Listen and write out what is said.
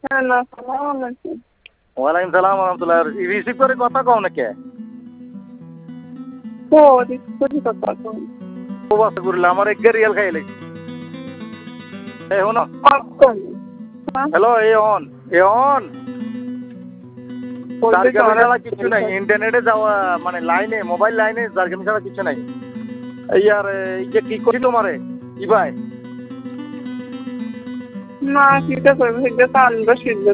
আসসালামু আলাইকুম। ওয়ালাইকুম সালাম রহমতুল্লাহ। রিসিভ করে কথা কও নাকি? ও রিসিভ কথা কও। প্রবাস করলে আমার এক রিয়াল খাই লাগি। এই হনো হ্যালো এ অন জারগামি ছাড়া কিছু নাই, ইন্টারনেটে যাওয়া মানে লাইনে মোবাইল লাইনে জারগামি ছাড়া কিছু নাই। এই আর এই যে কি করি তোমারে কি ভাই না, কিটা করবো? সেটা তো আনবো সিদ্ধ